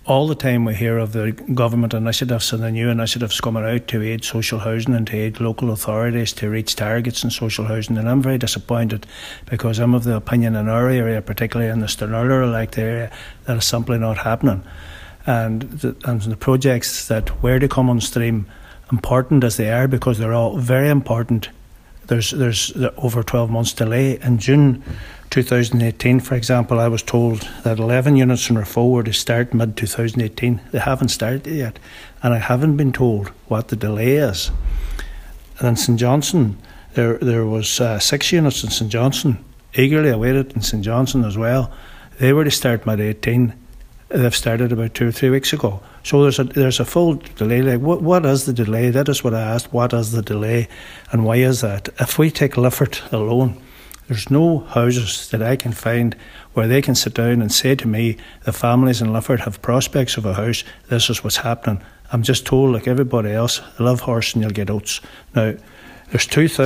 all the time we hear of the government initiatives and the new initiatives coming out to aid social housing and to aid local authorities to reach targets in social housing, and I'm very disappointed because I'm of the opinion in our area, particularly in the Stirling area, that is simply not happening. And the projects that were to come on stream, important as they are, because they're all very important, there's over 12 months delay. In June 2018, for example, I was told that 11 units in Raphoe were to start mid-2018. They haven't started yet, and I haven't been told what the delay is. And in St Johnstone, there was 6 units in St Johnstone, eagerly awaited in St Johnstone as well. They were to start mid-18. They've started about 2 or 3 weeks ago. So there's a full delay. Like, what is the delay? That is what I asked. What is the delay, and why is that? If we take Lifford alone, there's no houses that I can find where they can sit down and say to me, the families in Lifford have prospects of a house, this is what's happening. I'm just told, like everybody else, live horse and you'll get oats. Now, there's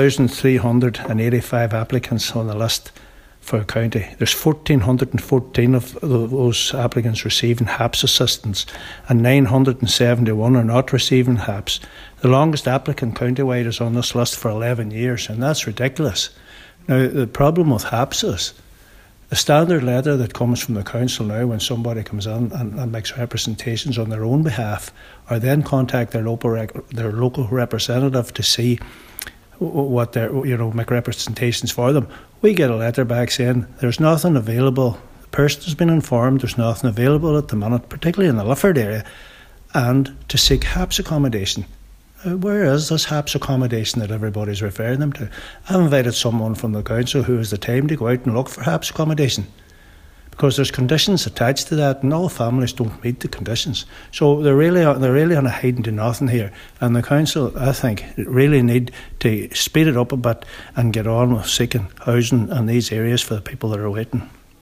2,385 applicants on the list for a county. There's 1,414 of those applicants receiving HAPS assistance, and 971 are not receiving HAPS. The longest applicant countywide is on this list for 11 years, and that's ridiculous. Now, the problem with HAPS is the standard letter that comes from the council now when somebody comes in and makes representations on their own behalf, or then contact their local representative to see what their, make representations for them. We get a letter back saying there's nothing available. The person has been informed there's nothing available at the minute, particularly in the Lifford area, and to seek HAPS accommodation. Where is this HAPS accommodation that everybody's referring them to? I've invited someone from the council who has the time to go out and look for HAPS accommodation, because there's conditions attached to that, and all families don't meet the conditions. So they're really on a hiding to nothing here. And the council, I think, really need to speed it up a bit and get on with seeking housing in these areas for the people that are waiting.